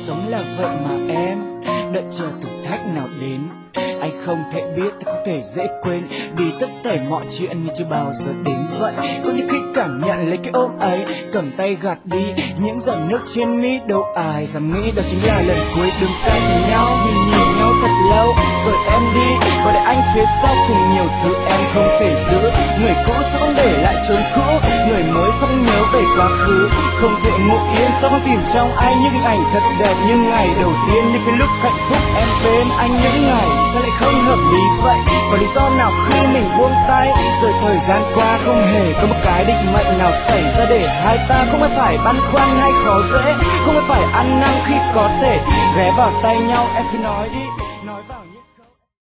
sống là vậy mà em đợi chờ thử thách nào đến. Anh không thể biết, tôi không thể dễ quên, vì tất cả mọi chuyện như chưa bao giờ đến vậy. Có những khi cảm nhận lấy cái ôm ấy, cầm tay gạt đi những giọt nước trên mi. Đâu ai dám nghĩ đó chính là lần cuối đứng cạnh nhau, nhìn nhau thật lâu rồi em đi, và để anh phía sau cùng nhiều thứ em không thể giữ. Người cũ sẽ không để lại chốn cũ, người mới sẽ không nhớ về quá khứ. Không thể ngủ yên, sao không tìm trong anh những hình ảnh thật đẹp như ngày đầu tiên, như cái lúc hạnh phúc em bên anh những ngày sao lại không hợp lý vậy? Có lý do nào khi mình buông tay, rồi thời gian qua không hề có một cái định mệnh nào xảy ra để hai ta không phải băn khoăn hay khó dễ, không phải ăn năn khi có thể ghé vào tay nhau. Em cứ nói đi.